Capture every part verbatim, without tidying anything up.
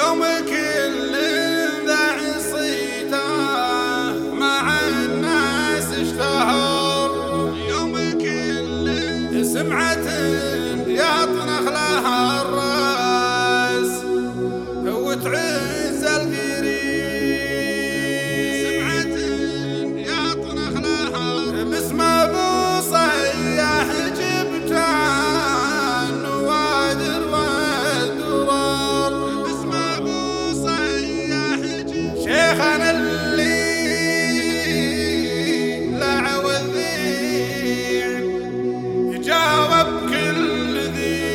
يوم كل ذا صيته مع الناس اشتهر، يوم كل سمعة يطنخ لها الراس وتعز القريب، سمعة يطنخ لها باسم ابو صياح جبتان نوادر والدرار، باسم ابو صياح جبتان شيخنا اللي لع والذيع يجاوب كل ذي.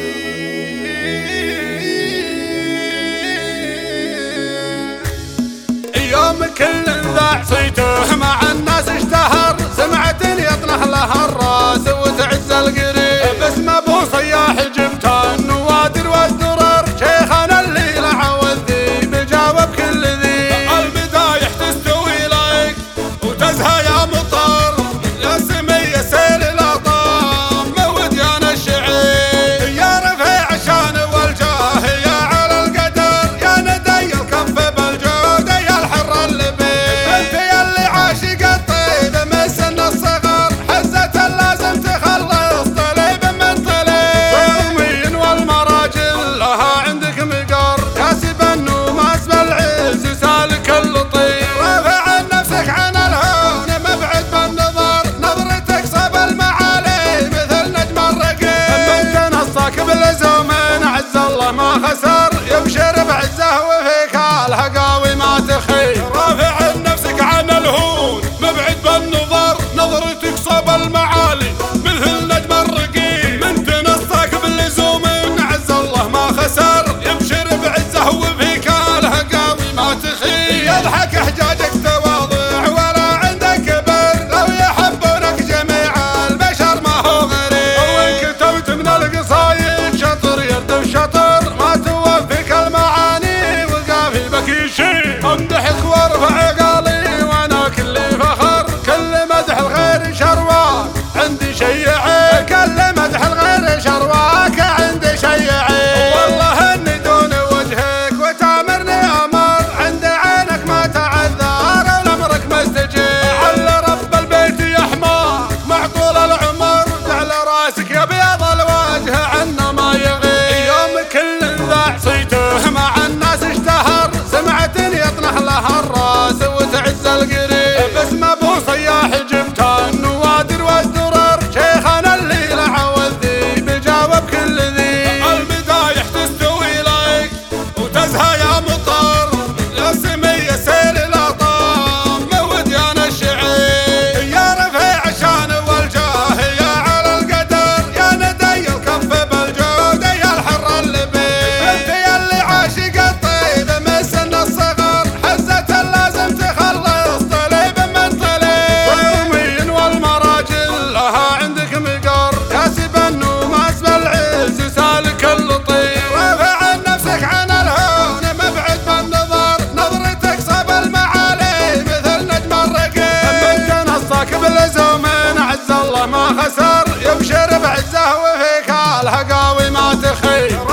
يوم كل ذا صيته مع الناس اشتهر، سمعة يطنخ لها الراس وتعز القريب، باسم ابو صياح جبتان نوادر والدرر، شيخنا اللي لع والذيب جاوب كل ذي. البدايح تستوي لك وتزهى يا مطر، يا سمية سيل الاطام وديان الشعير، يا رفيع الشان والجاه يا على القدر، يا ندي الكف بالجود يا الحر اللبيب، انت يلي عاشق الطيب من سن الصغر، حزة لازم تخلص طليب من طليب، والمين والمراجل لها عندك مقر، كاسب النوماس بالعز سالك اللطيف، رافع عن نفسك عن الهون مبعد بالنظر، نظرتك صاب المعالي مثل نجم الرقيب، من تنصك باللزوم عز الله ما خسر، يبشر بعزه وفيك الهقاوي ما تخيب، رافع عن نفسك عن الهون مبعد بالنظر، نظرتك صاب المعالي مثل نجم الرقيب، من تنصك باللزوم عز الله ما خسر، يبشر بعزه وفيك الهقاوي ما تخيب، يضحك حجاجك تواضع ولا عندك كبر، لو يحبونك جميع البشر ما هو غريب، وان كتبت من القصايد شطر يردف شطر، ما توفيك المعاني والقافي بك يشيب، امدحك وارفع قالي وانا كلي فخر، كل مدح الغير شرواك عندي شي عيب، كل مدح الغير شرواك عندي شي عيب، والله اني دون وجهك وتامرني امر، عند عينك ما تعذر ولامرك مستجيب، على رب البيت يحماك مع طول العمر، على راسك يا بيض الوجه عنا ما يغيب. يوم كل ذا صيته مع الناس اشتهر، سمعة يطنخ لها الراس وتعز القريب، باسم ابو صياح جبتان نوادر والدرر، شيخنا اللي لع والذيب جاوب كل ذي. البدايح تستوي لك وتزهى يا مطر، يا سمية سيل الاطام وديان الشعير، يا رفيع الشان والجاه يا على القدر، يا ندي الكف بالجود يا الحر اللبيب، انت يلي عاشق الطيب من سن الصغر، حزة لازم تخلص طليب من طليب، والمين والمراجل لها عندك مقر، كاسب النوماس بالعز سالك اللطيف، رافع عن نفسك عن الهون مبعد بالنظر، نظرتك صاب المعالي مثل نجم الرقيب، من تنصك باللزوم عز الله ما خسر، يبشر بعزه وفيك الهقاوي ما تخيب.